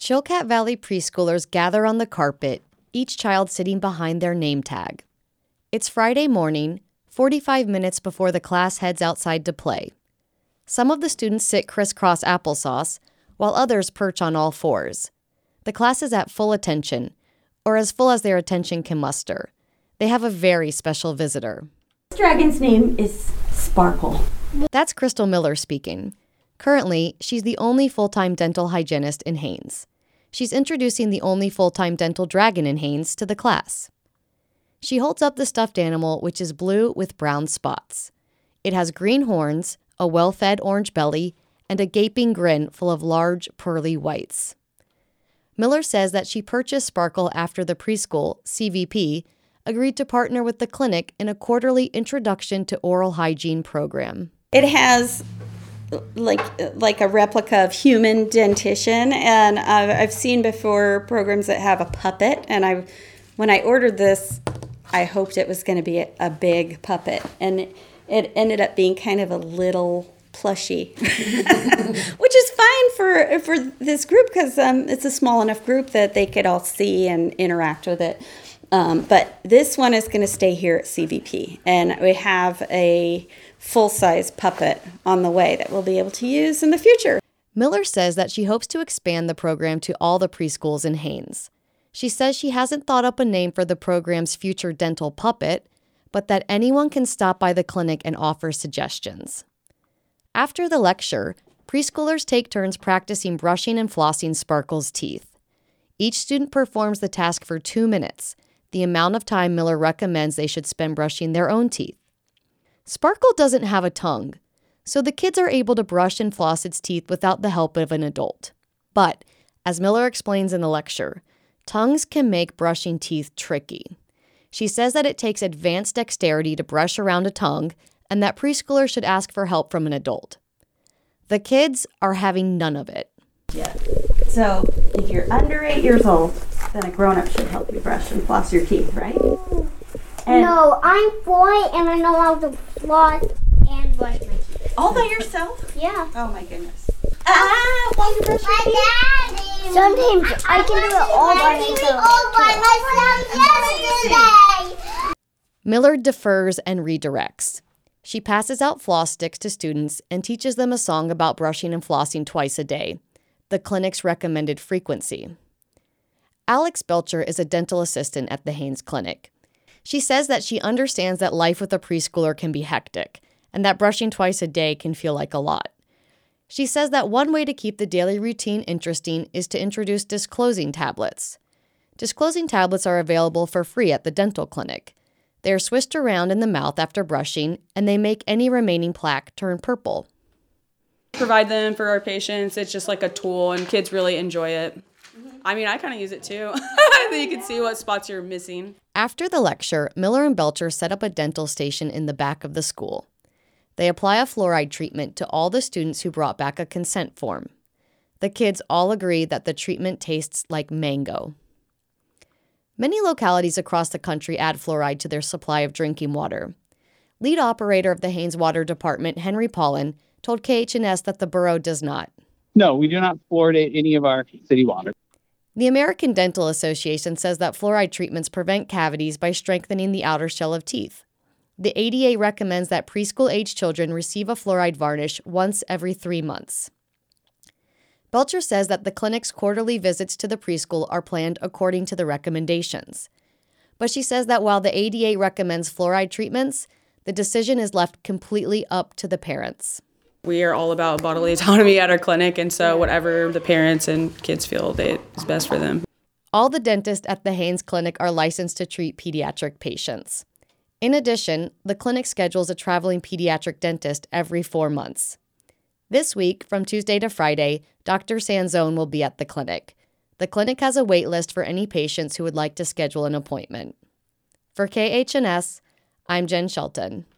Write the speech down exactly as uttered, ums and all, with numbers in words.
Chilkat Valley preschoolers gather on the carpet, each child sitting behind their name tag. It's Friday morning, forty-five minutes before the class heads outside to play. Some of the students sit crisscross applesauce, while others perch on all fours. The class is at full attention, or as full as their attention can muster. They have a very special visitor. This dragon's name is Sparkle. That's Crystal Miller speaking. Currently, she's the only full-time dental hygienist in Haines. She's introducing the only full-time dental dragon in Haines to the class. She holds up the stuffed animal, which is blue with brown spots. It has green horns, a well-fed orange belly, and a gaping grin full of large, pearly whites. Miller says that she purchased Sparkle after the preschool, C V P, agreed to partner with the clinic in a quarterly Introduction to Oral Hygiene program. It has like like a replica of human dentition, and uh, I've seen before programs that have a puppet, and I, when I ordered this, I hoped it was going to be a, a big puppet, and it, it ended up being kind of a little plushie, which is fine for for this group because um, it's a small enough group that they could all see and interact with it. Um, but this one is going to stay here at C V P, and we have a full-size puppet on the way that we'll be able to use in the future. Miller says that she hopes to expand the program to all the preschools in Haines. She says she hasn't thought up a name for the program's future dental puppet, but that anyone can stop by the clinic and offer suggestions. After the lecture, preschoolers take turns practicing brushing and flossing Sparkle's teeth. Each student performs the task for two minutes, the amount of time Miller recommends they should spend brushing their own teeth. Sparkle doesn't have a tongue, so the kids are able to brush and floss its teeth without the help of an adult. But, as Miller explains in the lecture, tongues can make brushing teeth tricky. She says that it takes advanced dexterity to brush around a tongue and that preschoolers should ask for help from an adult. The kids are having none of it. Yeah. So, if you're under eight years old, then a grown-up should help you brush and floss your teeth, right? And no, I'm four and I know how to floss and brush my teeth. All by yourself? Yeah. Oh my goodness. Ah, while you brush your teeth? Sometimes I, I can do it all by myself. All by myself yesterday. Miller defers and redirects. She passes out floss sticks to students and teaches them a song about brushing and flossing twice a day, the clinic's recommended frequency. Alex Belcher is a dental assistant at the Haines Clinic. She says that she understands that life with a preschooler can be hectic, and that brushing twice a day can feel like a lot. She says that one way to keep the daily routine interesting is to introduce disclosing tablets. Disclosing tablets are available for free at the dental clinic. They are swished around in the mouth after brushing, and they make any remaining plaque turn purple. Provide them for our patients. It's just like a tool, and kids really enjoy it. I mean, I kind of use it too. You can see what spots you're missing. After the lecture, Miller and Belcher set up a dental station in the back of the school. They apply a fluoride treatment to all the students who brought back a consent form. The kids all agree that the treatment tastes like mango. Many localities across the country add fluoride to their supply of drinking water. Lead operator of the Haines Water Department, Henry Paulin, told K H N S that the borough does not. No, we do not fluoridate any of our city water. The American Dental Association says that fluoride treatments prevent cavities by strengthening the outer shell of teeth. The A D A recommends that preschool-age children receive a fluoride varnish once every three months. Belcher says that the clinic's quarterly visits to the preschool are planned according to the recommendations. But she says that while the A D A recommends fluoride treatments, the decision is left completely up to the parents. We are all about bodily autonomy at our clinic, and so whatever the parents and kids feel that is best for them. All the dentists at the Haines Clinic are licensed to treat pediatric patients. In addition, the clinic schedules a traveling pediatric dentist every four months. This week, from Tuesday to Friday, Doctor Sanzone will be at the clinic. The clinic has a wait list for any patients who would like to schedule an appointment. For K H N S, I'm Jen Shelton.